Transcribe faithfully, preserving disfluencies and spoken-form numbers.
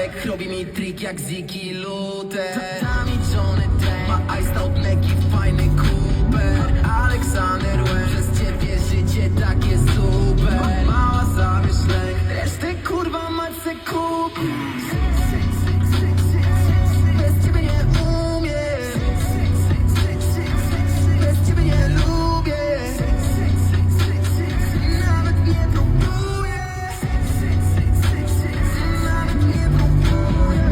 Człowiek robi mi trik jak Ziggy Luther. Czasami Johnny Depp ma iced out leki, fajny Cooper. Aleksander Łęcz